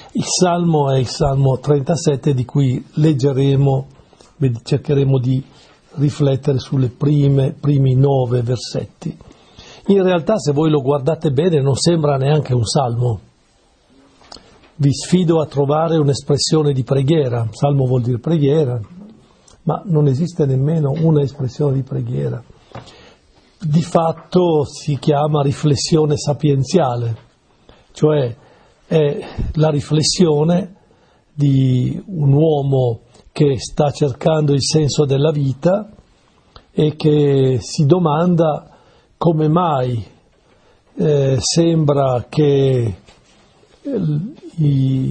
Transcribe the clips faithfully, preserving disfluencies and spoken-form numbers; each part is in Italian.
Il Salmo è il Salmo trentasette, di cui leggeremo, cercheremo di riflettere sulle prime, primi nove versetti. In realtà, se voi lo guardate bene, non sembra neanche un salmo. Vi sfido a trovare un'espressione di preghiera. Salmo vuol dire preghiera, ma non esiste nemmeno una espressione di preghiera. Di fatto si chiama riflessione sapienziale, cioè è la riflessione di un uomo che sta cercando il senso della vita e che si domanda come mai eh, sembra che gli,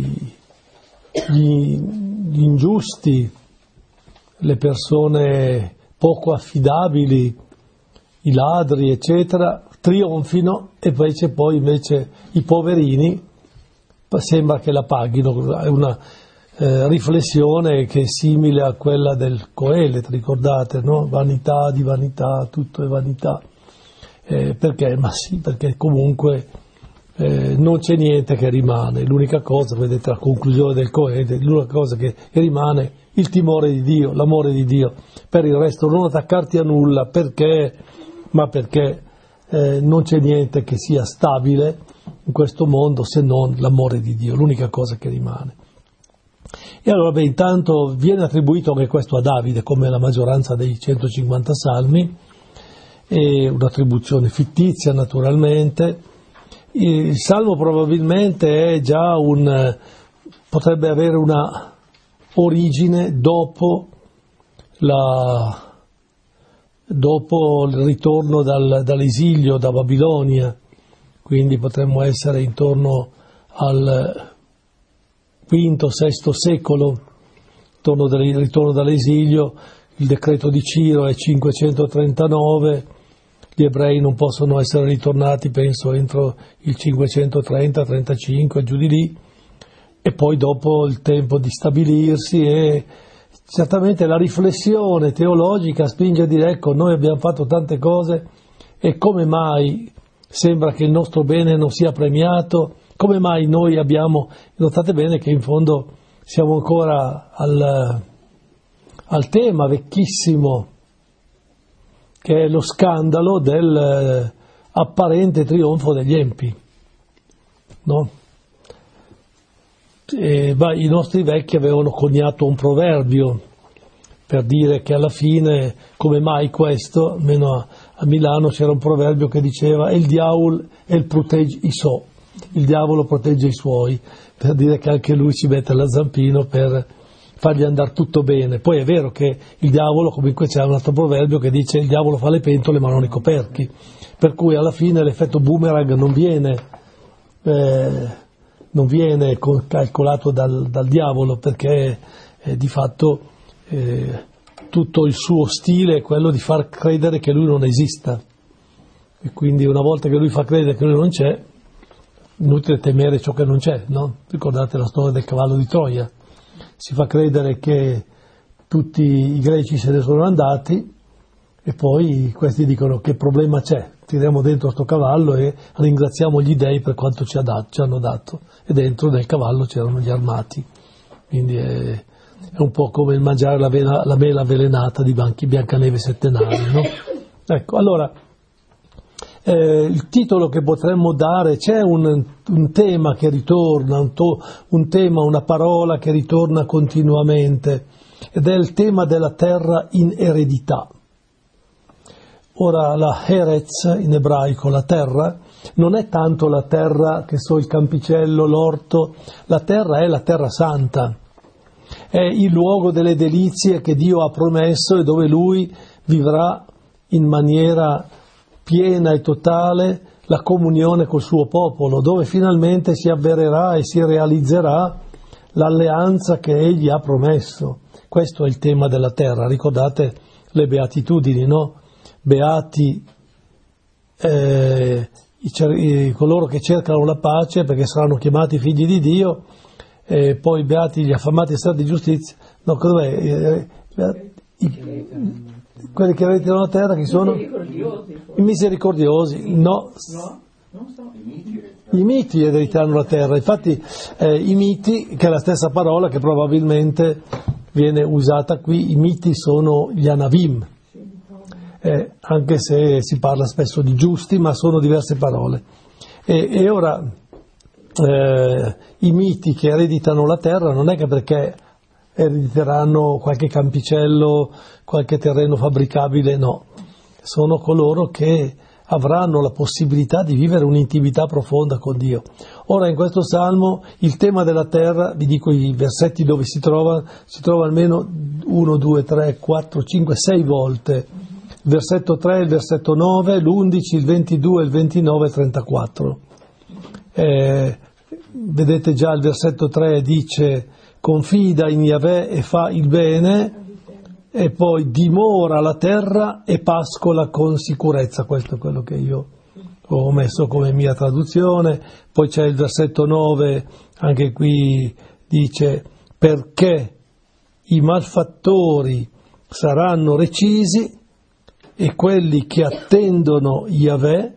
gli, gli ingiusti, le persone poco affidabili, i ladri, eccetera, trionfino e invece poi invece i poverini sembra che la paghino. È una eh, riflessione che è simile a quella del Coelet, ricordate, no? Vanità di vanità, tutto è vanità. Eh, perché? Ma sì, perché comunque eh, non c'è niente che rimane. L'unica cosa, vedete la conclusione del Coelet, l'unica cosa che rimane il timore di Dio, l'amore di Dio. Per il resto non attaccarti a nulla, perché? Ma perché eh, non c'è niente che sia stabile in questo mondo se non l'amore di Dio, l'unica cosa che rimane. E allora, beh, intanto viene attribuito anche questo a Davide, come la maggioranza dei centocinquanta salmi, è un'attribuzione fittizia naturalmente. Il salmo probabilmente è già un, potrebbe avere una origine dopo la dopo il ritorno dal, dall'esilio da Babilonia, quindi potremmo essere intorno al quinto sesto secolo, intorno del ritorno dall'esilio. Il decreto di Ciro è cinquecentotrentanove, gli ebrei non possono essere ritornati, penso, entro il cinquecentotrenta trentacinque, giù di lì, e poi dopo il tempo di stabilirsi. E certamente la riflessione teologica spinge a dire: ecco, noi abbiamo fatto tante cose e come mai sembra che il nostro bene non sia premiato? Come mai noi abbiamo... Notate bene che in fondo siamo ancora al, al tema vecchissimo, che è lo scandalo del apparente trionfo degli empi, no? E, beh, i nostri vecchi avevano coniato un proverbio per dire che alla fine, come mai questo, almeno a, a Milano c'era un proverbio che diceva: il diavolo e il protegge i so, il diavolo protegge i suoi, per dire che anche lui ci mette la zampino per fargli andare tutto bene. Poi è vero che il diavolo, comunque c'è un altro proverbio che dice: il diavolo fa le pentole ma non i coperchi, per cui alla fine l'effetto boomerang non viene eh, non viene calcolato dal, dal diavolo, perché eh, di fatto eh, tutto il suo stile è quello di far credere che lui non esista, e quindi una volta che lui fa credere che lui non c'è, inutile temere ciò che non c'è, no? Ricordate la storia del cavallo di Troia, si fa credere che tutti i greci se ne sono andati e poi questi dicono: che problema c'è? Tiriamo dentro sto cavallo e ringraziamo gli dei per quanto ci, ha dato, ci hanno dato. E dentro nel cavallo c'erano gli armati. Quindi è, è un po' come il mangiare la, vela, la mela avvelenata di Banchi, Biancaneve Sette Navi, no? Ecco, allora, eh, il titolo che potremmo dare, c'è un, un tema che ritorna, un, to, un tema, una parola che ritorna continuamente, ed è il tema della terra in eredità. Ora, la Eretz in ebraico, la terra, non è tanto la terra, che so, il campicello, l'orto, la terra è la terra santa, è il luogo delle delizie che Dio ha promesso e dove Lui vivrà in maniera piena e totale la comunione col suo popolo, dove finalmente si avvererà e si realizzerà l'alleanza che Egli ha promesso. Questo è il tema della terra. Ricordate le beatitudini, no? Beati eh, i, coloro che cercano la pace, perché saranno chiamati figli di Dio, e poi beati gli affamati e servi di giustizia. No, cos'è? Eh, eh, i, quelli che ereditano la terra, chi sono? I misericordiosi. I misericordiosi. No, no, Non so, i miti I miti erediteranno la terra, infatti eh, i miti, che è la stessa parola che probabilmente viene usata qui, i miti sono gli anavim, eh, anche se si parla spesso di giusti, ma sono diverse parole. E, e ora eh, i miti che ereditano la terra non è che perché erediteranno qualche campicello, qualche terreno fabbricabile, no, sono coloro che avranno la possibilità di vivere un'intimità profonda con Dio. Ora in questo Salmo il tema della terra, vi dico i versetti dove si trova, si trova almeno uno, due, tre, quattro, cinque, sei volte. Il versetto tre, il versetto nove, l'undici, il ventidue, il ventinove e il trentaquattro. Eh, vedete già il versetto tre dice confida in Yahweh e fa il bene, e poi dimora la terra e pascola con sicurezza. Questo è quello che io ho messo come mia traduzione. Poi c'è il versetto nove, anche qui dice perché i malfattori saranno recisi e quelli che attendono Yahweh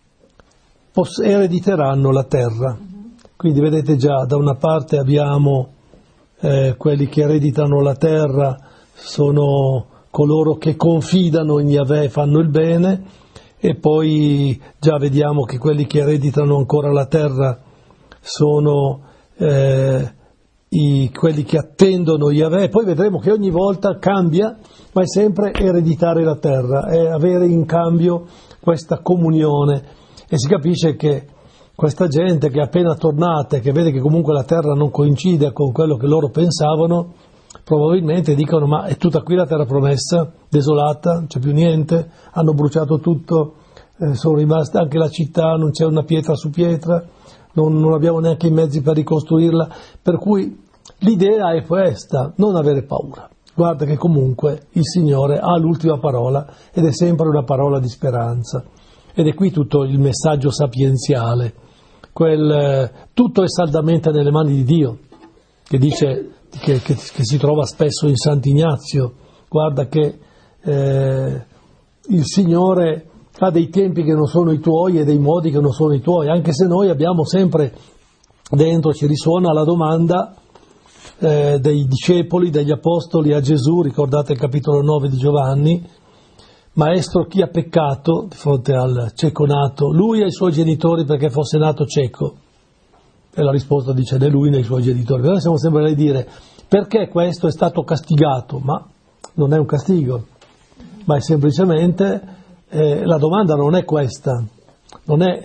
erediteranno la terra. Quindi vedete già, da una parte abbiamo eh, quelli che ereditano la terra, sono coloro che confidano in Yahweh e fanno il bene, e poi già vediamo che quelli che ereditano ancora la terra sono eh, i, quelli che attendono Yahweh. Poi vedremo che ogni volta cambia, ma è sempre ereditare la terra, è avere in cambio questa comunione, e si capisce che questa gente che è appena tornata e che vede che comunque la terra non coincide con quello che loro pensavano, probabilmente dicono ma è tutta qui la terra promessa, desolata, non c'è più niente, hanno bruciato tutto, eh, sono rimaste anche la città, non c'è una pietra su pietra, non, non abbiamo neanche i mezzi per ricostruirla, per cui l'idea è questa, non avere paura. Guarda che comunque il Signore ha l'ultima parola ed è sempre una parola di speranza, ed è qui tutto il messaggio sapienziale, quel eh, tutto è saldamente nelle mani di Dio, che dice Che, che, che si trova spesso in Sant'Ignazio. Guarda che eh, il Signore ha dei tempi che non sono i tuoi e dei modi che non sono i tuoi, anche se noi abbiamo sempre dentro, ci risuona la domanda eh, dei discepoli, degli apostoli a Gesù, ricordate il capitolo nove di Giovanni: Maestro, chi ha peccato? Di fronte al cieco nato, lui e i suoi genitori, perché fosse nato cieco? E la risposta dice né lui né i suoi genitori. Però siamo sempre a dire perché questo è stato castigato, ma non è un castigo, ma è semplicemente eh, la domanda non è questa, non è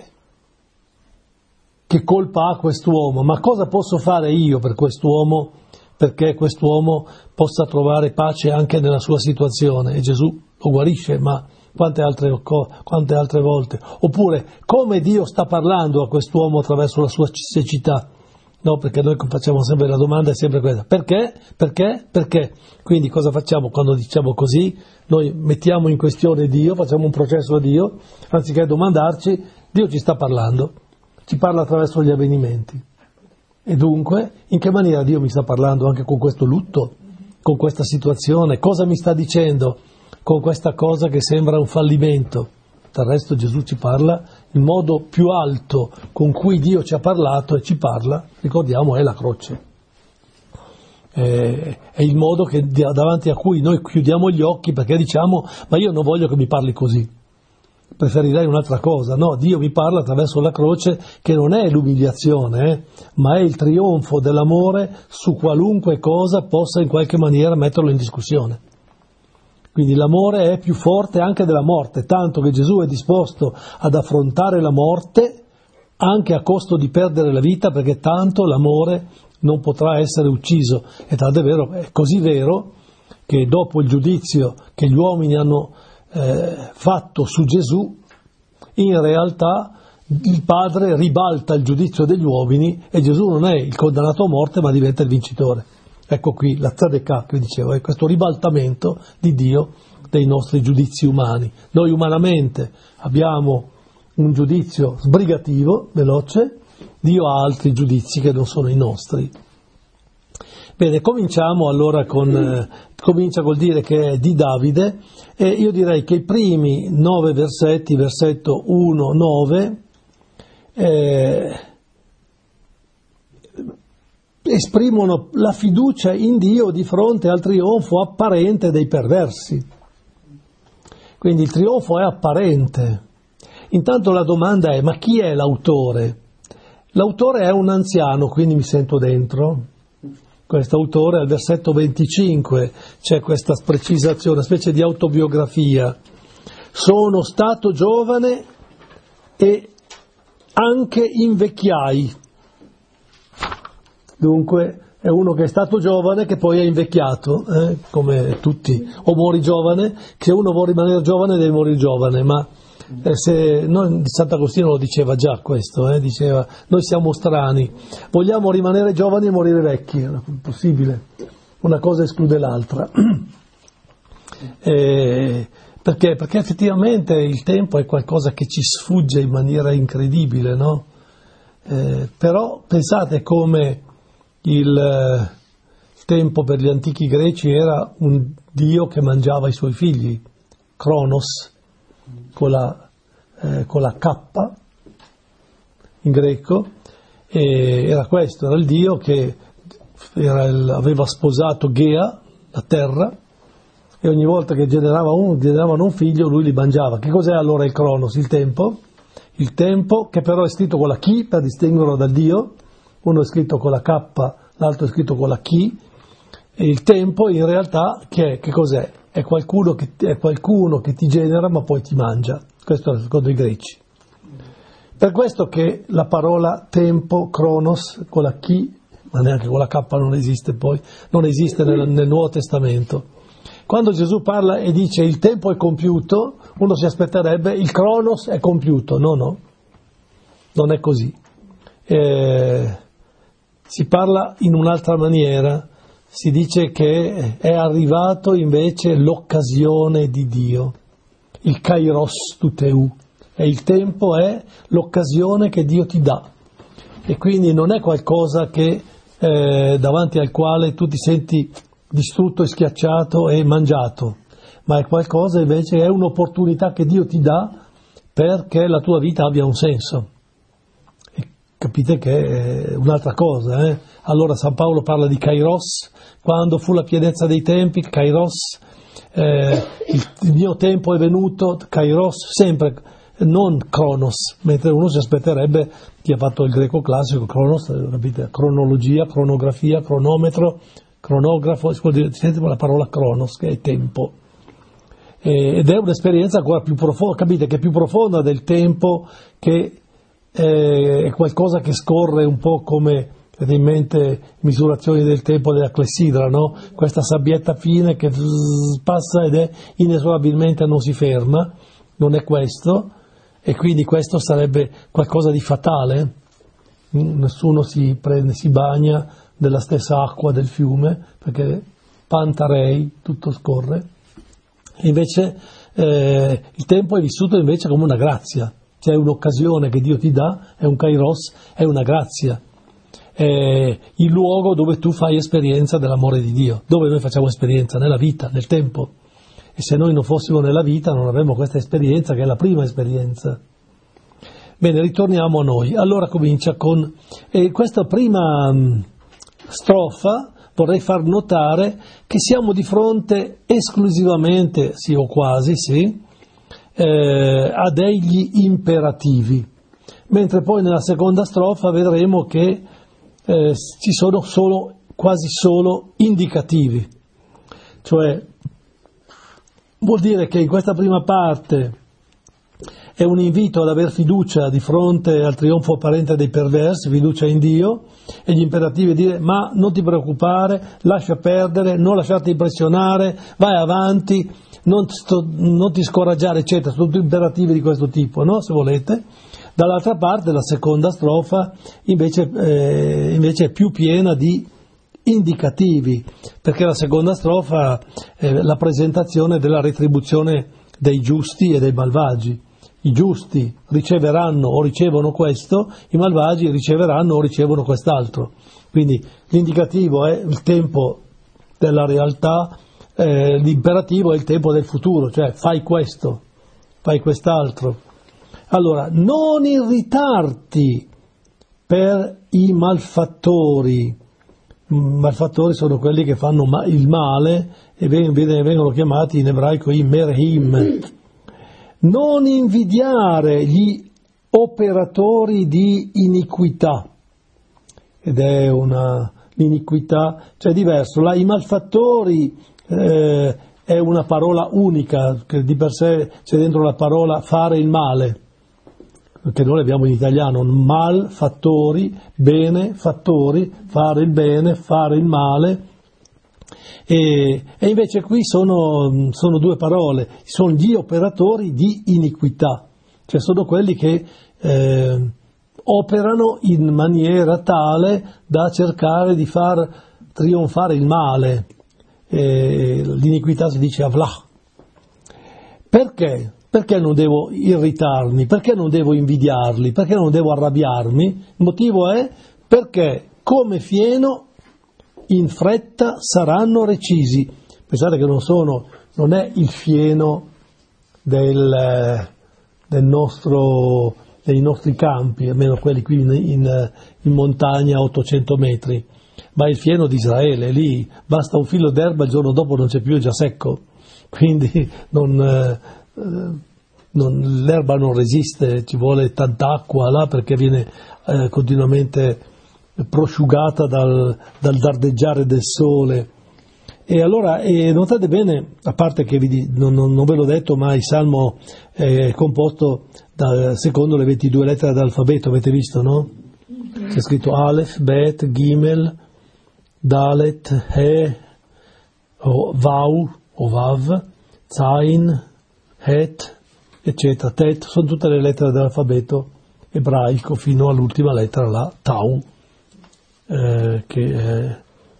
che colpa ha quest'uomo, ma cosa posso fare io per quest'uomo perché quest'uomo possa trovare pace anche nella sua situazione. E Gesù lo guarisce, ma Quante altre, quante altre volte? Oppure, come Dio sta parlando a quest'uomo attraverso la sua cecità? No, perché noi facciamo sempre la domanda, è sempre quella: perché? Perché? Perché? Quindi cosa facciamo quando diciamo così? Noi mettiamo in questione Dio, facciamo un processo a Dio, anziché domandarci, Dio ci sta parlando, ci parla attraverso gli avvenimenti. E dunque, in che maniera Dio mi sta parlando anche con questo lutto, con questa situazione? Cosa mi sta dicendo con questa cosa che sembra un fallimento? Del resto Gesù ci parla, il modo più alto con cui Dio ci ha parlato e ci parla, ricordiamo, è la croce. È, è il modo che, davanti a cui noi chiudiamo gli occhi perché diciamo: ma io non voglio che mi parli così, preferirei un'altra cosa. No, Dio mi parla attraverso la croce, che non è l'umiliazione, eh, ma è il trionfo dell'amore su qualunque cosa possa in qualche maniera metterlo in discussione. Quindi l'amore è più forte anche della morte, tanto che Gesù è disposto ad affrontare la morte anche a costo di perdere la vita, perché tanto l'amore non potrà essere ucciso. E tanto è vero, è così vero che dopo il giudizio che gli uomini hanno eh, fatto su Gesù, in realtà il Padre ribalta il giudizio degli uomini e Gesù non è il condannato a morte, ma diventa il vincitore. Ecco qui la tzedekah che dicevo, è questo ribaltamento di Dio dei nostri giudizi umani. Noi umanamente abbiamo un giudizio sbrigativo, veloce, Dio ha altri giudizi che non sono i nostri. Bene, cominciamo allora con, eh, comincia col dire che è di Davide, e io direi che i primi nove versetti, versetto uno nove, eh, esprimono la fiducia in Dio di fronte al trionfo apparente dei perversi. Quindi il trionfo è apparente. Intanto la domanda è: ma chi è l'autore? L'autore è un anziano, quindi mi sento dentro. Questo autore, al versetto venticinque, c'è questa precisazione, una specie di autobiografia. Sono stato giovane e anche invecchiai. Dunque è uno che è stato giovane che poi è invecchiato, eh? Come tutti. O muori giovane, che se uno vuole rimanere giovane deve morire giovane, ma eh, se, no, Sant'Agostino lo diceva già questo, eh? Diceva: noi siamo strani, vogliamo rimanere giovani e morire vecchi, è possibile, una cosa esclude l'altra. eh, perché? Perché effettivamente il tempo è qualcosa che ci sfugge in maniera incredibile, no? Eh, però pensate come il tempo per gli antichi greci era un dio che mangiava i suoi figli, Cronos, con la, eh, con la K in greco, e era questo, era il dio che era il, aveva sposato Gea, la terra, e ogni volta che generava un, generavano un figlio lui li mangiava. Che cos'è allora il Cronos? Il tempo, il tempo che però è scritto con la chi per distinguerlo dal dio. Uno è scritto con la K, l'altro è scritto con la chi, e il tempo in realtà che, è, che cos'è? È qualcuno che, è qualcuno che ti genera ma poi ti mangia. Questo è secondo i greci. Per questo che la parola tempo, Cronos, con la chi, ma neanche con la K non esiste poi, non esiste nel, nel Nuovo Testamento. Quando Gesù parla e dice il tempo è compiuto, uno si aspetterebbe il Cronos è compiuto. No, no, non è così. Eh, Si parla in un'altra maniera, si dice che è arrivato invece l'occasione di Dio, il kairos tuteu, e il tempo è l'occasione che Dio ti dà, e quindi non è qualcosa che eh, davanti al quale tu ti senti distrutto e schiacciato e mangiato, ma è qualcosa invece, è un'opportunità che Dio ti dà perché la tua vita abbia un senso. Capite che è un'altra cosa, eh? Allora San Paolo parla di kairos, quando fu la pienezza dei tempi, kairos, eh, il, il mio tempo è venuto, kairos, sempre, non cronos, mentre uno si aspetterebbe, chi ha fatto il greco classico, cronos, capite? Cronologia, cronografia, cronometro, cronografo, sente la parola cronos, che è tempo. Eh, ed è un'esperienza ancora più profonda, capite, che è più profonda del tempo, che è qualcosa che scorre un po' come, avete in mente misurazioni del tempo della clessidra, no? Questa sabbietta fine che passa ed è inesorabilmente non si ferma, non è questo, e quindi questo sarebbe qualcosa di fatale. Nessuno si prende, si bagna nella stessa acqua del fiume, perché pantarei, tutto scorre. E invece eh, il tempo è vissuto invece come una grazia. C'è un'occasione che Dio ti dà, è un kairos, è una grazia, è il luogo dove tu fai esperienza dell'amore di Dio, dove noi facciamo esperienza, nella vita, nel tempo. E se noi non fossimo nella vita non avremmo questa esperienza, che è la prima esperienza. Bene, ritorniamo a noi. Allora comincia con eh, questa prima mh, strofa. Vorrei far notare che siamo di fronte esclusivamente, sì o quasi, sì, Eh, a degli imperativi, mentre poi nella seconda strofa vedremo che eh, ci sono solo, quasi solo indicativi, cioè vuol dire che in questa prima parte è un invito ad aver fiducia di fronte al trionfo apparente dei perversi, fiducia in Dio, e gli imperativi dire ma non ti preoccupare, lascia perdere, non lasciarti impressionare, vai avanti, non, sto, non ti scoraggiare, eccetera, sono tutti imperativi di questo tipo, no? Se volete. Dall'altra parte la seconda strofa invece, eh, invece è più piena di indicativi, perché la seconda strofa è la presentazione della retribuzione dei giusti e dei malvagi. I giusti riceveranno o ricevono questo, i malvagi riceveranno o ricevono quest'altro. Quindi l'indicativo è il tempo della realtà, eh, l'imperativo è il tempo del futuro, cioè fai questo, fai quest'altro. Allora, non irritarti per i malfattori. Malfattori sono quelli che fanno il male e vengono chiamati in ebraico i merhim. Non invidiare gli operatori di iniquità, ed è una iniquità, cioè diverso. La, I malfattori eh, è una parola unica, che di per sé c'è dentro la parola fare il male, che noi abbiamo in italiano, malfattori, benefattori, fare il bene, fare il male, e, e invece qui sono, sono due parole, sono gli operatori di iniquità, cioè sono quelli che eh, operano in maniera tale da cercare di far trionfare il male, e l'iniquità si dice avlah. Perché? Perché non devo irritarmi? Perché non devo invidiarli? Perché non devo arrabbiarmi? Il motivo è perché come fieno in fretta saranno recisi. Pensate che non sono, non è il fieno del, del nostro, dei nostri campi, almeno quelli qui in, in, in montagna a ottocento metri, ma è il fieno di Israele. Lì basta un filo d'erba, il giorno dopo non c'è più, è già secco. Quindi non... Eh, Non, l'erba non resiste, ci vuole tanta acqua là perché viene eh, continuamente prosciugata dal, dal dardeggiare del sole. E allora eh, notate bene, a parte che vi, non, non ve l'ho detto, ma il Salmo è composto da, secondo le ventidue lettere dell'alfabeto, avete visto, no? C'è scritto Aleph, Bet, Gimel, Dalet, He, o Vau o Vav, Zain, Het, eccetera. Tet sono tutte le lettere dell'alfabeto ebraico fino all'ultima lettera, la Tau, eh, che è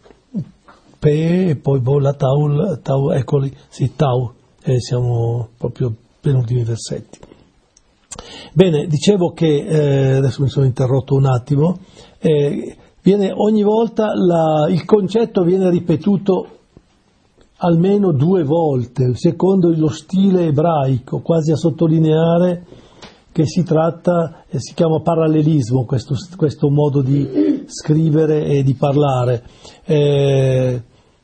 Pe, e poi boh, la Tau, tau, eccoli, sì, Tau, e siamo proprio penultimi versetti. Bene, dicevo che, eh, adesso mi sono interrotto un attimo, eh, viene ogni volta la, il concetto viene ripetuto almeno due volte, secondo lo stile ebraico, quasi a sottolineare che si tratta, eh, si chiama parallelismo questo, questo modo di scrivere e di parlare, eh,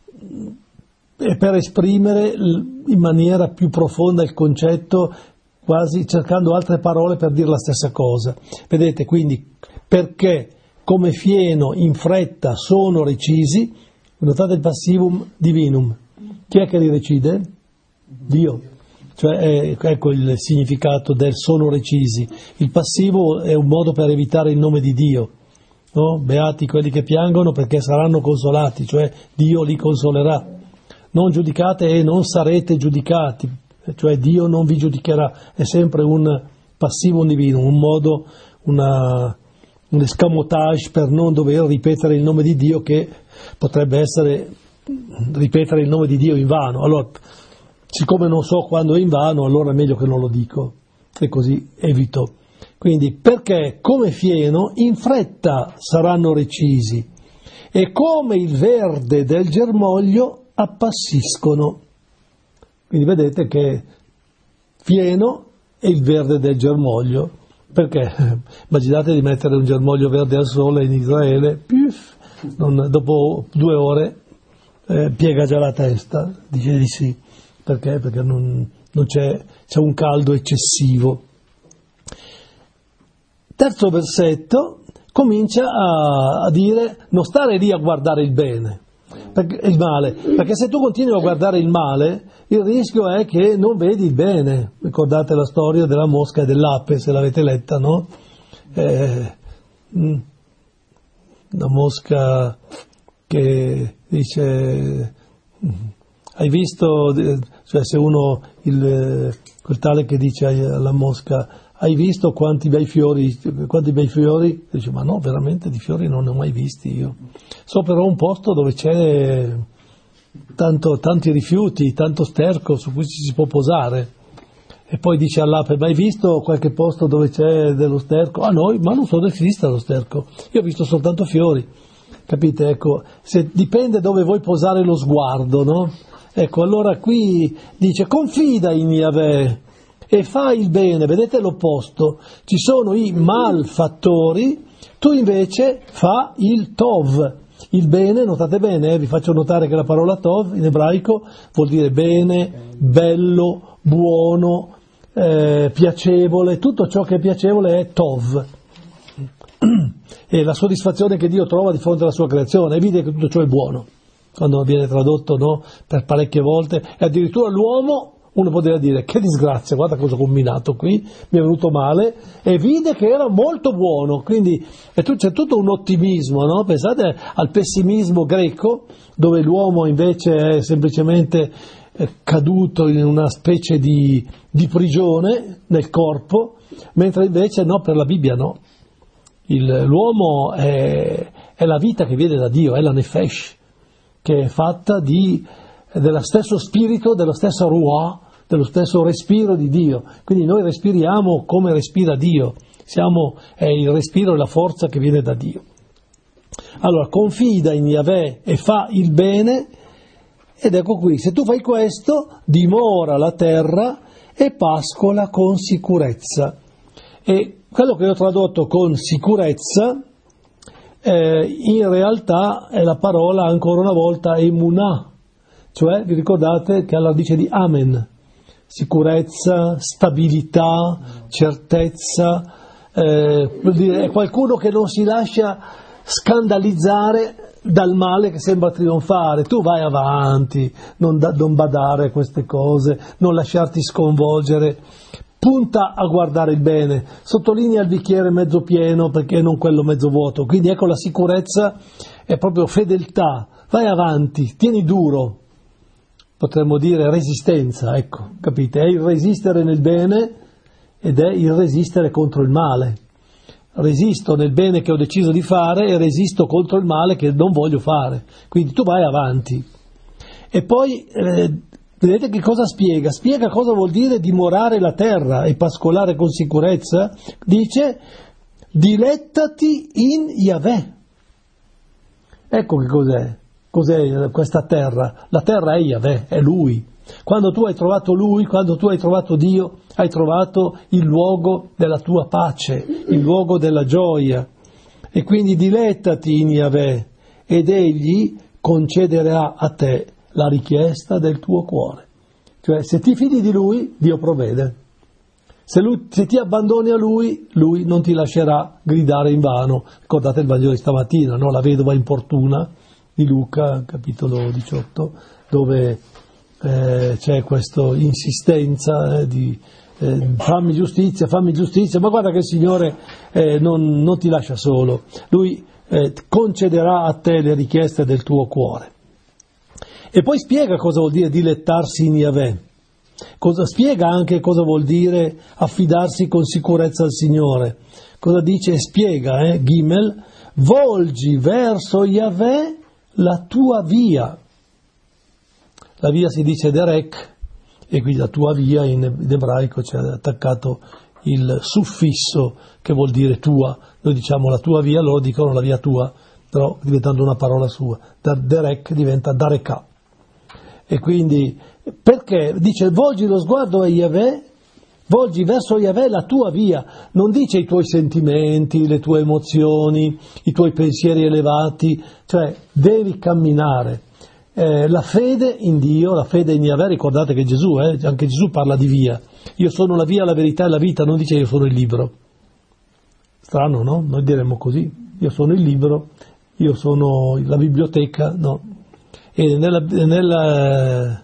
e per esprimere in maniera più profonda il concetto, quasi cercando altre parole per dire la stessa cosa. Vedete, quindi, perché come fieno in fretta sono recisi, notate il passivum divinum. Chi è che li recide? Dio. Cioè, è, ecco il significato del sono recisi. Il passivo è un modo per evitare il nome di Dio, no? Beati quelli che piangono perché saranno consolati, cioè Dio li consolerà. Non giudicate e non sarete giudicati, cioè Dio non vi giudicherà. È sempre un passivo divino, un modo, una, un escamotage per non dover ripetere il nome di Dio, che potrebbe essere ripetere il nome di Dio in vano. Allora, siccome non so quando è in vano, allora è meglio che non lo dico, e così evito. Quindi, perché come fieno in fretta saranno recisi, e come il verde del germoglio appassiscono. Quindi vedete che fieno è il verde del germoglio. Perché? Immaginate di mettere un germoglio verde al sole in Israele, piff, non, dopo due ore Eh, piega già la testa, dice di sì. Perché? Perché non, non c'è, c'è un caldo eccessivo. Terzo versetto comincia a, a dire non stare lì a guardare il bene, perché, il male, perché se tu continui a guardare il male, il rischio è che non vedi il bene. Ricordate la storia della mosca e dell'ape, se l'avete letta, no? Eh, la mosca che dice, hai visto, cioè se uno, il, quel tale che dice alla mosca, hai visto quanti bei fiori, quanti bei fiori? Dice, ma no, veramente di fiori non ne ho mai visti io. So però un posto dove c'è tanto, tanti rifiuti, tanto sterco su cui ci si può posare. E poi dice all'ape, ma hai visto qualche posto dove c'è dello sterco? Ah no, ma non so se esista lo sterco, io ho visto soltanto fiori. Capite? Ecco, se dipende dove vuoi posare lo sguardo, no? Ecco, allora qui dice confida in Yahweh e fa il bene, vedete l'opposto, ci sono i malfattori, tu invece fa il tov, il bene, notate bene, eh, vi faccio notare che la parola tov in ebraico vuol dire bene, bello, buono, eh, piacevole, tutto ciò che è piacevole è tov. E la soddisfazione che Dio trova di fronte alla sua creazione, è evidente che tutto ciò è buono, quando viene tradotto, no, per parecchie volte, e addirittura l'uomo, uno poteva dire che disgrazia, guarda cosa ho combinato qui, mi è venuto male, e vide che era molto buono, quindi c'è tutto un ottimismo, no? Pensate al pessimismo greco, dove l'uomo invece è semplicemente caduto in una specie di, di prigione nel corpo, mentre invece no, per la Bibbia no. Il, l'uomo è, è la vita che viene da Dio, è la nefesh, che è fatta di, dello stesso spirito, della stessa ruah, dello stesso respiro di Dio. Quindi noi respiriamo come respira Dio, siamo, è il respiro e la forza che viene da Dio. Allora, confida in Yahweh e fa il bene, ed ecco qui, se tu fai questo, dimora la terra e pascola con sicurezza. E quello che ho tradotto con sicurezza, eh, in realtà è la parola ancora una volta emunah, cioè vi ricordate che è alla radice di amen, sicurezza, stabilità, certezza, eh, vuol dire, è qualcuno che non si lascia scandalizzare dal male che sembra trionfare. Tu vai avanti, non, da, non badare a queste cose, non lasciarti sconvolgere, punta a guardare il bene, sottolinea il bicchiere mezzo pieno perché non quello mezzo vuoto. Quindi ecco, la sicurezza è proprio fedeltà, vai avanti, tieni duro, potremmo dire resistenza, ecco, capite? È il resistere nel bene ed è il resistere contro il male. Resisto nel bene che ho deciso di fare e resisto contro il male che non voglio fare. Quindi tu vai avanti. E poi eh, vedete che cosa spiega? Spiega cosa vuol dire dimorare la terra e pascolare con sicurezza. Dice, dilettati in Yahweh. Ecco che cos'è. Cos'è questa terra? La terra è Yahweh, è Lui. Quando tu hai trovato Lui, quando tu hai trovato Dio, hai trovato il luogo della tua pace, il luogo della gioia. E quindi dilettati in Yahweh ed Egli concederà a te la richiesta del tuo cuore. Cioè, se ti fidi di Lui, Dio provvede. Se, lui, se ti abbandoni a Lui, Lui non ti lascerà gridare invano. Ricordate il Vangelo di stamattina, no? La vedova importuna di Luca, capitolo diciotto, dove eh, c'è questa insistenza eh, di eh, fammi giustizia, fammi giustizia, ma guarda che il Signore eh, non, non ti lascia solo. Lui eh, concederà a te le richieste del tuo cuore. E poi spiega cosa vuol dire dilettarsi in Yahweh. Cosa, spiega anche cosa vuol dire affidarsi con sicurezza al Signore. Cosa dice? Spiega, eh, Gimel, volgi verso Yahweh la tua via. La via si dice derek, e quindi la tua via in, in ebraico c'è attaccato il suffisso che vuol dire tua. Noi diciamo la tua via, loro dicono la via tua, però diventando una parola sua. Derek diventa darekah. E quindi, perché? Dice, volgi lo sguardo a Yahweh, volgi verso Yahweh la tua via, non dice i tuoi sentimenti, le tue emozioni, i tuoi pensieri elevati, cioè devi camminare. Eh, la fede in Dio, la fede in Yahweh, ricordate che Gesù, eh, anche Gesù parla di via. Io sono la via, la verità e la vita, non dice io sono il libro. Strano, no? Noi diremmo così, io sono il libro, io sono la biblioteca, no. E nella, nella,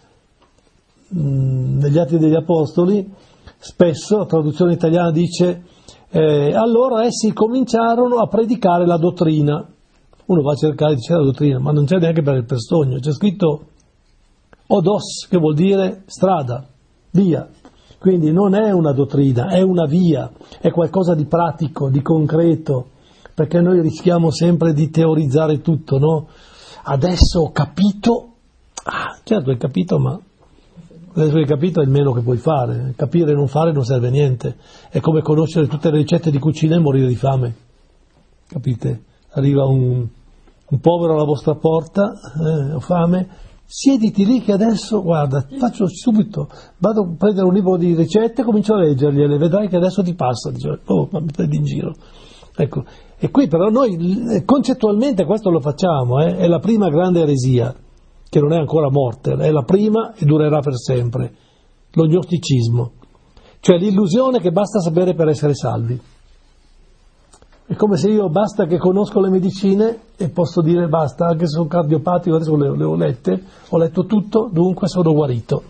negli Atti degli Apostoli spesso la traduzione italiana dice eh, allora essi cominciarono a predicare la dottrina. Uno va a cercare di dire la dottrina, ma non c'è neanche per il persogno, c'è scritto odos, che vuol dire strada, via. Quindi non è una dottrina, è una via, è qualcosa di pratico, di concreto, perché noi rischiamo sempre di teorizzare tutto, no? Adesso ho capito, ah, certo hai capito, ma adesso hai capito è il meno che puoi fare, capire e non fare non serve a niente, è come conoscere tutte le ricette di cucina e morire di fame, capite? Arriva un, un povero alla vostra porta, eh, ho fame, siediti lì che adesso, guarda, faccio subito, vado a prendere un libro di ricette e comincio a leggergliele, vedrai che adesso ti passa, dice, oh, ma mi prendi in giro. Ecco, e qui però noi concettualmente questo lo facciamo, eh? È la prima grande eresia, che non è ancora morte, è la prima e durerà per sempre, lo gnosticismo, cioè l'illusione che basta sapere per essere salvi. È come se io basta che conosco le medicine e posso dire basta, anche se sono cardiopatico, adesso le, le ho lette, ho letto tutto, dunque sono guarito.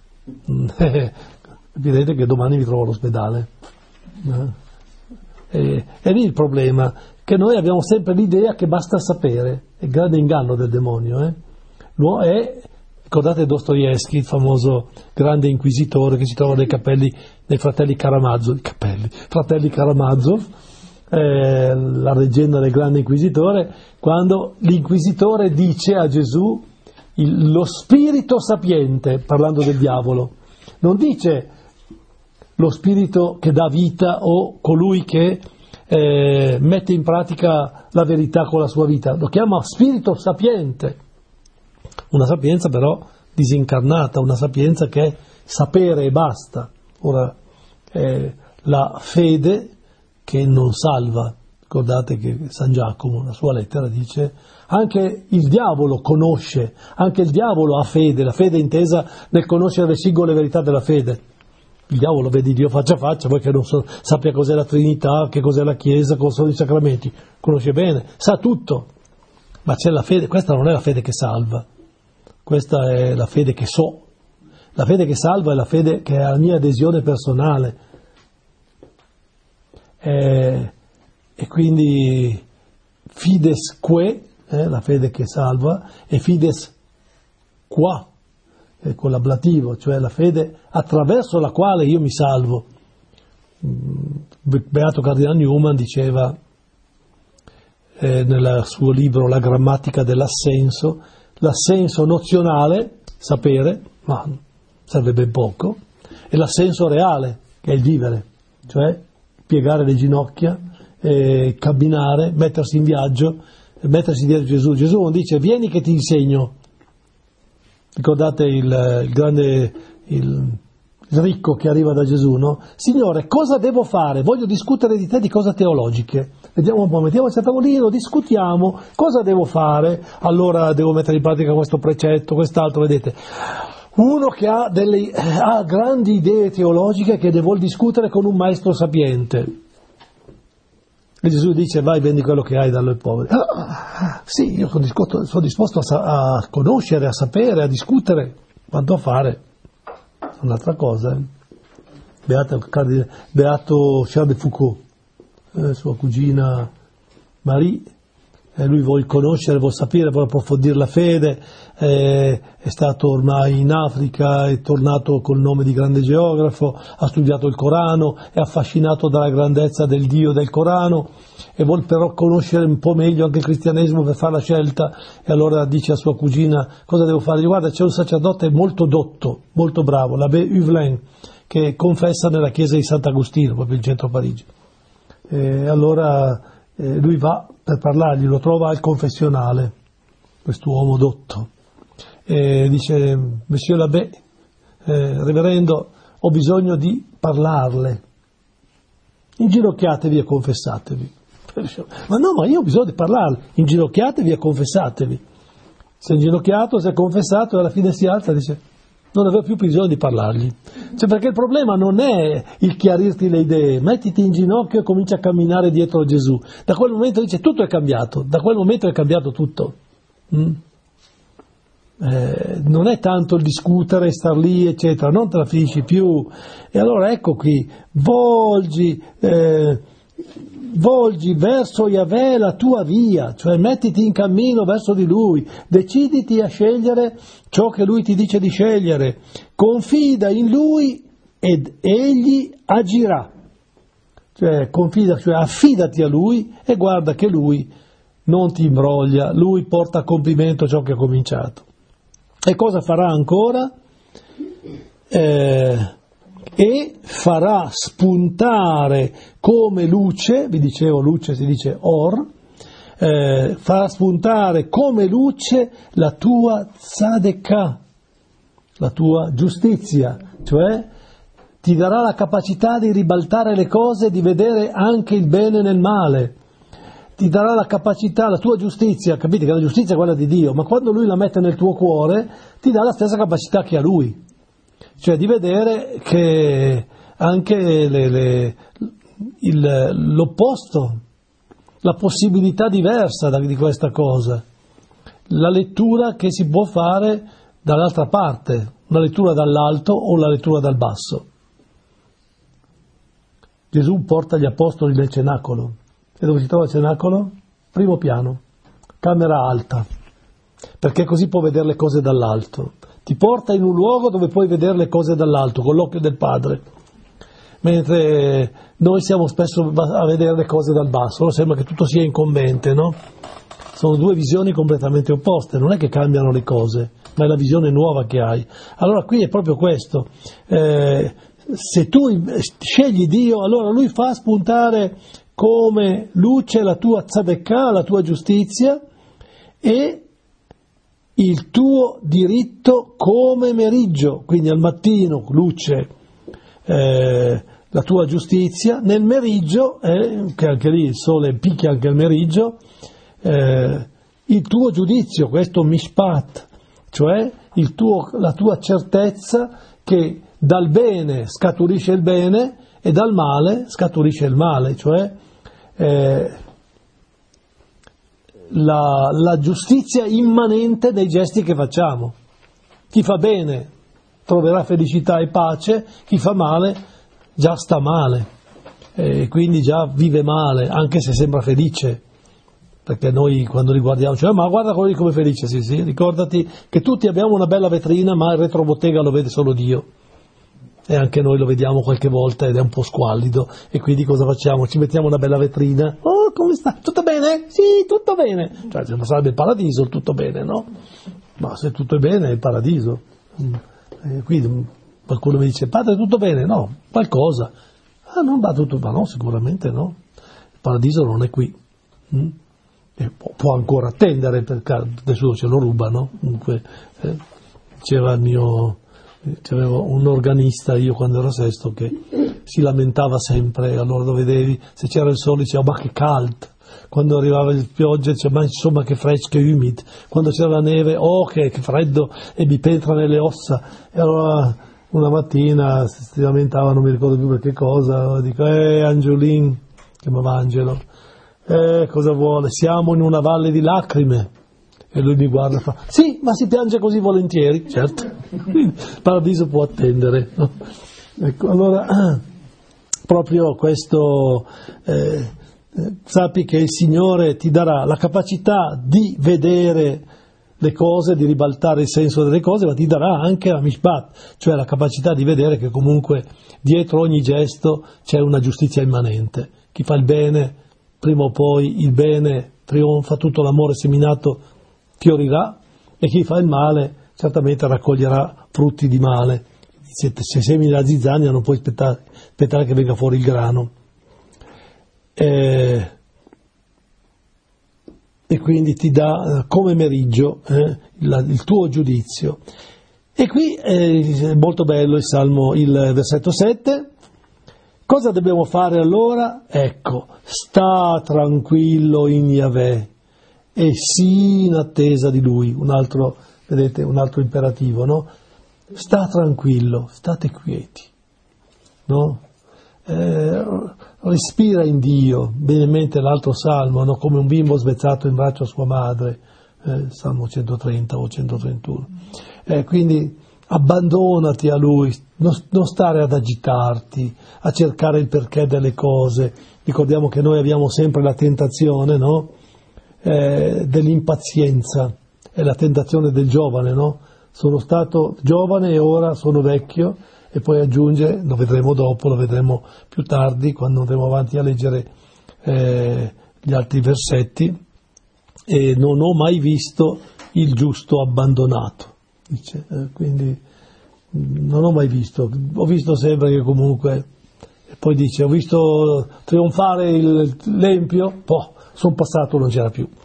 Vedete che domani mi trovo all'ospedale. E, è lì il problema, che noi abbiamo sempre l'idea che basta sapere, è il grande inganno del demonio. Eh? È, ricordate Dostoevsky, il famoso grande inquisitore che si trova nei capelli dei fratelli Karamazov, capelli, fratelli Karamazov, eh, la leggenda del grande inquisitore, quando l'inquisitore dice a Gesù il, lo spirito sapiente, parlando del diavolo, non dice lo spirito che dà vita o colui che eh, mette in pratica la verità con la sua vita, lo chiama spirito sapiente, una sapienza però disincarnata, una sapienza che è sapere e basta. Ora, eh, la fede che non salva, ricordate che San Giacomo, la sua lettera dice, anche il diavolo conosce, anche il diavolo ha fede, la fede intesa nel conoscere le singole verità della fede. Il diavolo vede Dio faccia a faccia, poi che non so, sappia cos'è la Trinità, che cos'è la Chiesa, cosa sono i sacramenti, conosce bene, sa tutto, ma c'è la fede, questa non è la fede che salva, questa è la fede che so, la fede che salva è la fede che è la mia adesione personale, e, e quindi fides que, eh, la fede che salva, e fides qua, con l'ablativo, cioè la fede attraverso la quale io mi salvo. Beato Cardinal Newman diceva eh, nel suo libro La grammatica dell'assenso, l'assenso nozionale, sapere, ma serve ben poco, e l'assenso reale, che è il vivere, cioè piegare le ginocchia, eh, camminare, mettersi in viaggio, mettersi dietro Gesù. Gesù non dice vieni che ti insegno. Ricordate il, il grande, il, il ricco che arriva da Gesù, no? Signore, cosa devo fare? Voglio discutere di te di cose teologiche. Vediamo un po', mettiamoci a tavolino, discutiamo, cosa devo fare? Allora devo mettere in pratica questo precetto, quest'altro, vedete. Uno che ha, delle, ha grandi idee teologiche che ne vuol discutere con un maestro sapiente. E Gesù dice vai, vendi quello che hai, dallo ai poveri. Ah, sì, io sono disposto, sono disposto a, a conoscere, a sapere, a discutere, quanto a fare. Un'altra cosa, eh. Beato, Beato Charles de Foucault, eh, sua cugina Marie, eh, lui vuole conoscere, vuole sapere, vuole approfondire la fede, eh, è stato ormai in Africa, è tornato col nome di grande geografo, ha studiato il Corano, è affascinato dalla grandezza del Dio del Corano e vuole però conoscere un po' meglio anche il cristianesimo per fare la scelta, e allora dice a sua cugina cosa devo fare? Dice, guarda, c'è un sacerdote molto dotto, molto bravo, l'abbé Huvelin, che confessa nella chiesa di Sant'Agostino, proprio in centro a Parigi. E allora eh, lui va per parlargli, lo trova al confessionale, quest'uomo dotto, e dice, Monsieur l'abbé, eh, reverendo, ho bisogno di parlarle, inginocchiatevi e confessatevi. Ma no, ma io ho bisogno di parlarle, inginocchiatevi e confessatevi. Si è inginocchiato, si è confessato e alla fine si alza e dice, non avevo più bisogno di parlargli. Cioè, perché il problema non è il chiarirti le idee, mettiti in ginocchio e comincia a camminare dietro Gesù. Da quel momento dice tutto è cambiato, da quel momento è cambiato tutto. Mm? Eh, non è tanto il discutere, star lì, eccetera, non te la finisci più. E allora ecco qui, volgi, eh, volgi verso Yahweh la tua via, cioè mettiti in cammino verso di Lui, deciditi a scegliere ciò che Lui ti dice di scegliere, confida in Lui ed Egli agirà, cioè confida, cioè affidati a Lui e guarda che Lui non ti imbroglia, Lui porta a compimento ciò che ha cominciato. E cosa farà ancora? Eh, e farà spuntare come luce, vi dicevo luce si dice or, eh, farà spuntare come luce la tua tzedakah, la tua giustizia, cioè ti darà la capacità di ribaltare le cose, di vedere anche il bene nel male, ti darà la capacità, la tua giustizia, capite che la giustizia è quella di Dio, ma quando Lui la mette nel tuo cuore ti dà la stessa capacità che ha Lui, cioè di vedere che anche le, le, il, l'opposto, la possibilità diversa di questa cosa, la lettura che si può fare dall'altra parte, una lettura dall'alto o la lettura dal basso. Gesù porta gli apostoli nel cenacolo. E dove si trova il cenacolo? Primo piano, camera alta, perché così può vedere le cose dall'alto. Ti porta in un luogo dove puoi vedere le cose dall'alto, con l'occhio del Padre, mentre noi siamo spesso a vedere le cose dal basso. Allora sembra che tutto sia incombente, no? Sono due visioni completamente opposte, non è che cambiano le cose, ma è la visione nuova che hai. Allora qui è proprio questo, eh, se tu scegli Dio, allora Lui fa spuntare come luce la tua tzedakah, la tua giustizia, e il tuo diritto come meriggio, quindi al mattino luce eh, la tua giustizia, nel meriggio, eh, che anche lì il sole picchia anche il meriggio, eh, il tuo giudizio, questo mishpat, cioè il tuo, la tua certezza che dal bene scaturisce il bene e dal male scaturisce il male, cioè eh, la, la giustizia immanente dei gesti che facciamo. Chi fa bene troverà felicità e pace, chi fa male già sta male, e quindi già vive male, anche se sembra felice, perché noi quando li guardiamo cioè, ma guarda quello lì come felice, sì sì, ricordati che tutti abbiamo una bella vetrina, ma il retrobottega lo vede solo Dio. E anche noi lo vediamo qualche volta ed è un po' squallido, e quindi cosa facciamo? Ci mettiamo una bella vetrina, oh come sta? Tutto bene? Sì, tutto bene, cioè se non sarebbe il paradiso il tutto bene, no? Ma se tutto è bene è il paradiso. E quindi qualcuno mi dice, padre tutto bene? No, qualcosa. Ah, non va tutto, ma no, sicuramente no, il paradiso non è qui. Mm? E può, può ancora attendere, perché nessuno ce lo ruba, no? Comunque eh, diceva il mio... C'avevo un organista io quando ero sesto che si lamentava sempre, allora lo vedevi, se c'era il sole diceva ma che caldo, quando arrivava il pioggia diceva ma insomma che fresco, che umido, quando c'era la neve oh che, che freddo e mi penetra nelle ossa. E allora una mattina si lamentava, non mi ricordo più per che cosa, dico eh Angiolin, chiamava Angelo, eh cosa vuole, siamo in una valle di lacrime. E lui mi guarda e fa, sì, ma si piange così volentieri, certo, il paradiso può attendere, no? Ecco, allora, proprio questo, eh, eh, sappi che il Signore ti darà la capacità di vedere le cose, di ribaltare il senso delle cose, ma ti darà anche la mishpat, cioè la capacità di vedere che comunque dietro ogni gesto c'è una giustizia immanente. Chi fa il bene, prima o poi il bene trionfa, tutto l'amore seminato fiorirà, e chi fa il male certamente raccoglierà frutti di male. Se, se semini la zizzania non puoi aspettare, aspettare che venga fuori il grano. E, e quindi ti dà come meriggio eh, il, il tuo giudizio. E qui è molto bello il Salmo, il versetto sette. Cosa dobbiamo fare allora? Ecco, sta tranquillo in Yahweh e sii in attesa di Lui, un altro, vedete, un altro imperativo, no? Sta tranquillo, state quieti, no? Eh, respira in Dio, viene in mente l'altro salmo, no? Come un bimbo svezzato in braccio a sua madre, eh, Salmo centotrenta o centotrentuno. Eh, quindi abbandonati a Lui, non, non stare ad agitarti, a cercare il perché delle cose. Ricordiamo che noi abbiamo sempre la tentazione, no? Eh, dell'impazienza, è la tentazione del giovane, no? Sono stato giovane e ora sono vecchio, e poi aggiunge, lo vedremo dopo, lo vedremo più tardi quando andremo avanti a leggere eh, gli altri versetti, e non ho mai visto il giusto abbandonato, dice, eh, quindi non ho mai visto, ho visto sempre che comunque, e poi dice ho visto trionfare il l'empio, boh, sono passato, non c'era più.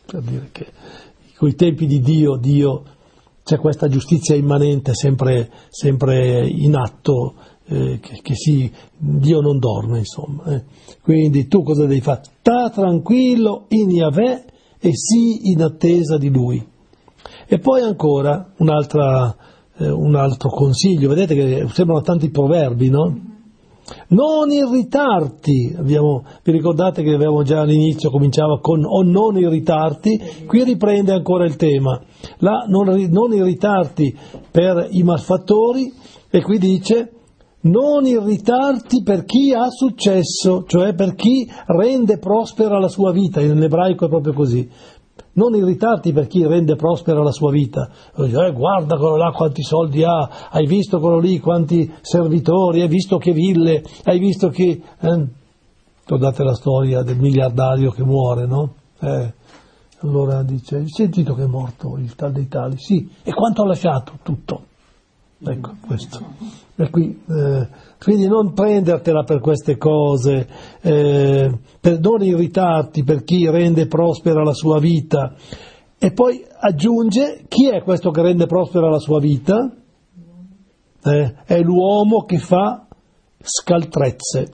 per dire che con i tempi di Dio, Dio c'è questa giustizia immanente sempre, sempre in atto, eh, che, che si, Dio non dorme, insomma. Eh. Quindi tu cosa devi fare? Sta tranquillo in Yahweh e sii in attesa di Lui. E poi ancora un'altra, eh, un altro consiglio, vedete che sembrano tanti proverbi, no? Non irritarti, abbiamo, vi ricordate che avevamo già all'inizio, cominciava con o non irritarti, qui riprende ancora il tema, la, non, non irritarti per i malfattori, e qui dice non irritarti per chi ha successo, cioè per chi rende prospera la sua vita, in ebraico è proprio così. Non irritarti per chi rende prospera la sua vita. Eh, guarda quello là quanti soldi ha, hai visto quello lì quanti servitori, hai visto che ville, hai visto che... Eh, ricordate la storia del miliardario che muore, no? Eh, allora dice, hai sentito che è morto il tal dei tali? Sì, e quanto ha lasciato? Tutto. Ecco, questo. E qui, eh, quindi non prendertela per queste cose, eh, per non irritarti per chi rende prospera la sua vita. E poi aggiunge, chi è questo che rende prospera la sua vita? Eh, è l'uomo che fa scaltrezze.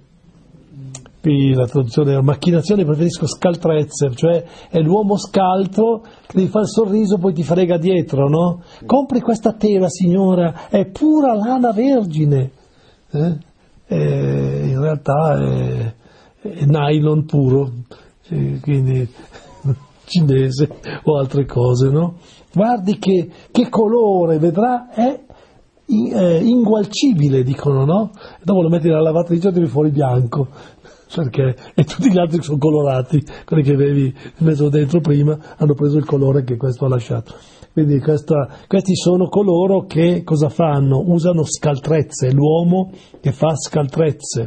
Qui la traduzione della macchinazione, preferisco scaltrezze, cioè è l'uomo scaltro che ti fa il sorriso poi ti frega dietro, no? Compri questa tela, signora, è pura lana vergine, eh? E in realtà è, è nylon puro, quindi cinese o altre cose, no? Guardi che, che colore, vedrà, è ingualcibile, dicono, no? E dopo lo metti nella lavatrice e tiri fuori bianco. Perché? E tutti gli altri sono colorati, quelli che avevi messo dentro prima hanno preso il colore che questo ha lasciato. Quindi questa, questi sono coloro che cosa fanno? Usano scaltrezze, l'uomo che fa scaltrezze.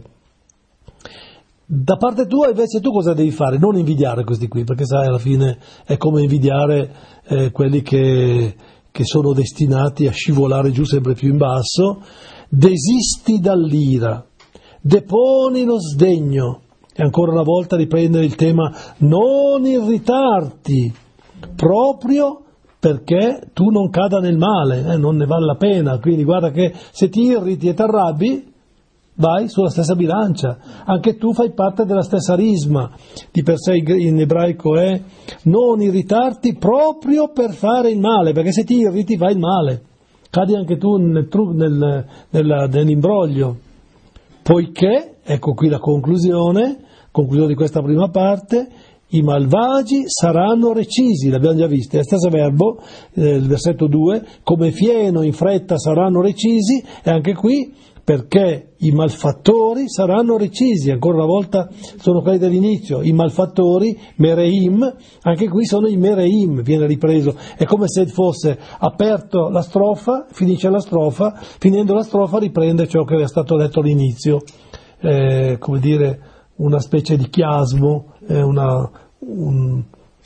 Da parte tua invece tu cosa devi fare? Non invidiare questi qui, perché sai alla fine è come invidiare eh, quelli che, che sono destinati a scivolare giù sempre più in basso. Desisti dall'ira. Deponi lo sdegno, e ancora una volta riprendere il tema non irritarti, proprio perché tu non cada nel male, eh, non ne vale la pena, quindi guarda che se ti irriti e ti arrabbi vai sulla stessa bilancia, anche tu fai parte della stessa risma, di per sé in ebraico è non irritarti proprio per fare il male, perché se ti irriti fai il male, cadi anche tu nel, nel, nel, nell'imbroglio. Poiché, ecco qui la conclusione, conclusione di questa prima parte, i malvagi saranno recisi, l'abbiamo già visto, è lo stesso verbo, eh, il versetto due, come fieno in fretta saranno recisi, e anche qui perché i malfattori saranno recisi, ancora una volta sono quelli dell'inizio, i malfattori, Mereim, anche qui sono i Mereim, viene ripreso, è come se fosse aperto la strofa, finisce la strofa, finendo la strofa riprende ciò che era stato detto all'inizio, eh, come dire, una specie di chiasmo, eh, una, un,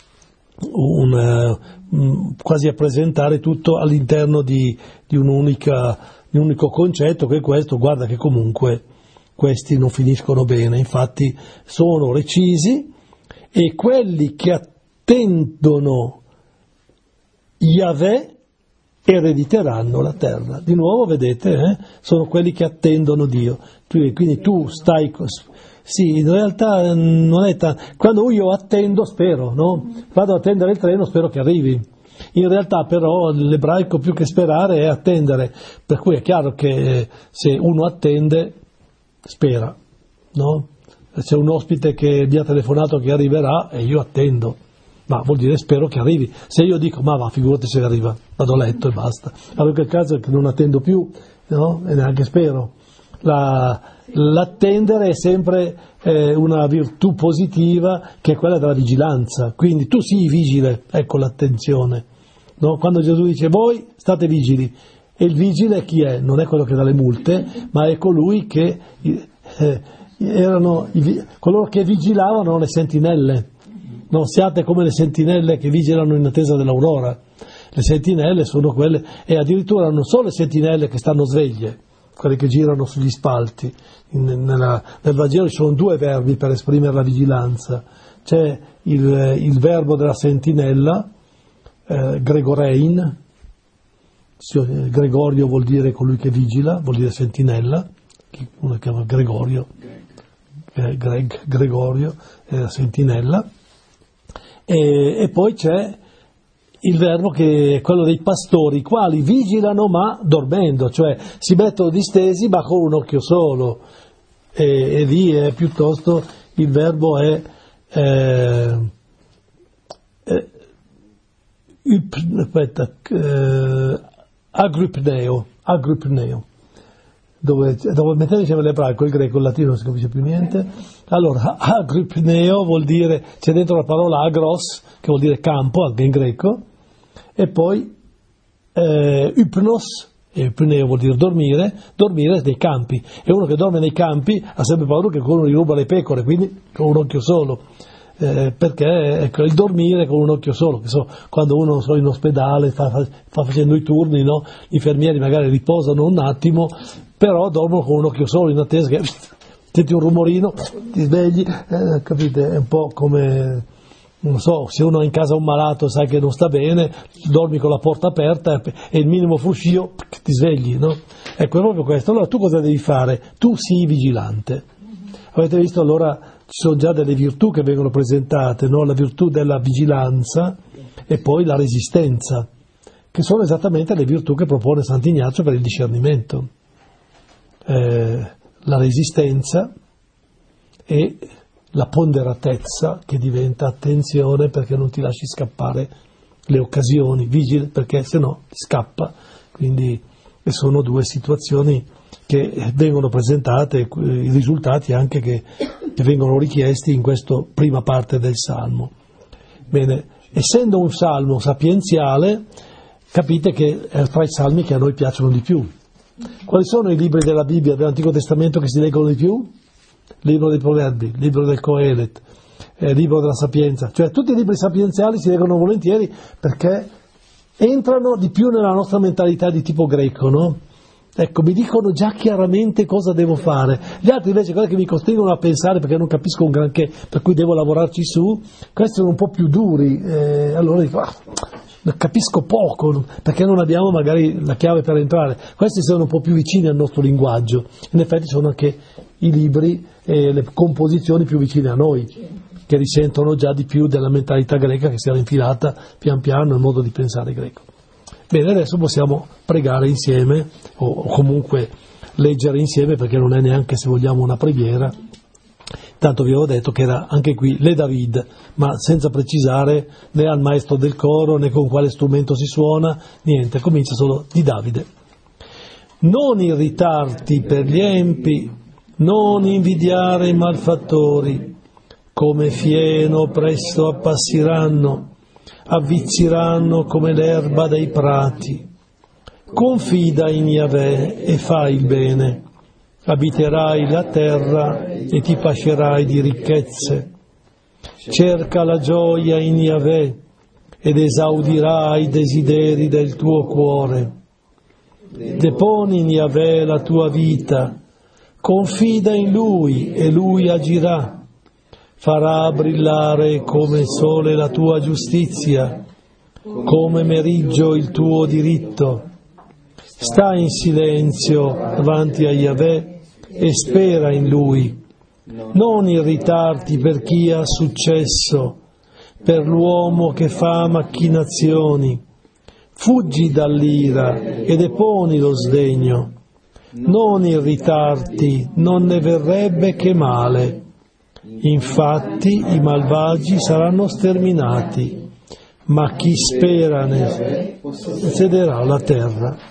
un, um, quasi a presentare tutto all'interno di, di un'unica... un unico concetto che è questo, guarda che comunque questi non finiscono bene, infatti sono recisi, e quelli che attendono Yahweh erediteranno la terra. Di nuovo vedete, eh? Sono quelli che attendono Dio, quindi tu stai... Sì, in realtà non è tanto... Quando io attendo spero, no? Vado a attendere il treno, spero che arrivi. In realtà però l'ebraico più che sperare è attendere, per cui è chiaro che se uno attende spera, no? C'è un ospite che mi ha telefonato che arriverà e io attendo, ma vuol dire spero che arrivi. Se io dico ma va, figurati se arriva, vado a letto e basta. Allora in quel caso è che non attendo più, no? E neanche spero. La, l'attendere è sempre eh, una virtù positiva, che è quella della vigilanza, quindi tu sii vigile, ecco l'attenzione, no? Quando Gesù dice voi state vigili, e il vigile chi è? Non è quello che dà le multe, ma è colui che eh, erano i, coloro che vigilavano le sentinelle, no? Siate come le sentinelle che vigilano in attesa dell'aurora. Le sentinelle sono quelle, e addirittura non sono le sentinelle che stanno sveglie, quelle che girano sugli spalti. In, nella, nel Vangelo ci sono due verbi per esprimere la vigilanza, c'è il, il verbo della sentinella, eh, Gregorein. Gregorio vuol dire colui che vigila, vuol dire sentinella, uno chiama Gregorio, eh, Greg, Gregorio, eh, sentinella, e, e poi c'è il verbo che è quello dei pastori, i quali vigilano ma dormendo, cioè si mettono distesi ma con un occhio solo, e, e lì è piuttosto il verbo è eh, eh, aspetta, eh, agrypneo, agrypneo, dove, dove mettete insieme l'ebraico, il greco, il latino non si capisce più niente. Allora, agrypneo vuol dire, c'è dentro la parola agros, che vuol dire campo, anche in greco, e poi eh, hypnos, e hypneo vuol dire dormire, dormire nei campi, e uno che dorme nei campi ha sempre paura che qualcuno gli ruba le pecore, quindi con un occhio solo. Eh, perché ecco, il dormire con un occhio solo, che so, quando uno non so, in ospedale fa, fa, fa facendo i turni, no? Gli infermieri magari riposano un attimo, però dormono con un occhio solo in attesa che senti un rumorino, ti svegli, eh, capite? È un po' come, non so, se uno ha in casa un malato e sai che non sta bene, dormi con la porta aperta e il minimo fruscio ti svegli, no? Ecco, è proprio questo. Allora tu cosa devi fare? Tu sii vigilante. Avete visto allora? Ci sono già delle virtù che vengono presentate, no? La virtù della vigilanza e poi la resistenza, che sono esattamente le virtù che propone Sant'Ignazio per il discernimento. Eh, la resistenza e la ponderatezza, che diventa attenzione perché non ti lasci scappare le occasioni, vigile perché se no scappa. Quindi sono due situazioni che vengono presentate, i risultati anche che che vengono richiesti in questa prima parte del Salmo. Bene, essendo un salmo sapienziale, capite che è tra i salmi che a noi piacciono di più. Quali sono i libri della Bibbia, dell'Antico Testamento, che si leggono di più? Libro dei Proverbi, libro del Coelet, eh, libro della Sapienza. Cioè tutti i libri sapienziali si leggono volentieri perché entrano di più nella nostra mentalità di tipo greco, no? Ecco, mi dicono già chiaramente cosa devo fare. Gli altri invece, quelli che mi costringono a pensare perché non capisco un granché, per cui devo lavorarci su, questi sono un po' più duri, eh, allora dico, ah, capisco poco, perché non abbiamo magari la chiave per entrare. Questi sono un po' più vicini al nostro linguaggio, in effetti sono anche i libri e le composizioni più vicine a noi, che risentono già di più della mentalità greca che si era infilata pian piano nel modo di pensare greco. Bene, adesso possiamo pregare insieme, o comunque leggere insieme, perché non è neanche, se vogliamo, una preghiera. Tanto vi avevo detto che era anche qui le David, ma senza precisare né al maestro del coro, né con quale strumento si suona, niente, comincia solo di Davide. Non irritarti per gli empi, non invidiare i malfattori, come fieno presto appassiranno, avvizziranno come l'erba dei prati. Confida in Yahweh e fai il bene, abiterai la terra e ti pascerai di ricchezze. Cerca la gioia in Yahweh ed esaudirai i desideri del tuo cuore. Deponi in Yahweh la tua vita, confida in Lui e Lui agirà. Farà brillare come sole la tua giustizia, come meriggio il tuo diritto. Sta in silenzio davanti a Yahweh e spera in Lui. Non irritarti per chi ha successo, per l'uomo che fa macchinazioni. Fuggi dall'ira e deponi lo sdegno. Non irritarti, non ne verrebbe che male. Infatti i malvagi saranno sterminati, ma chi spera ne sederà la terra.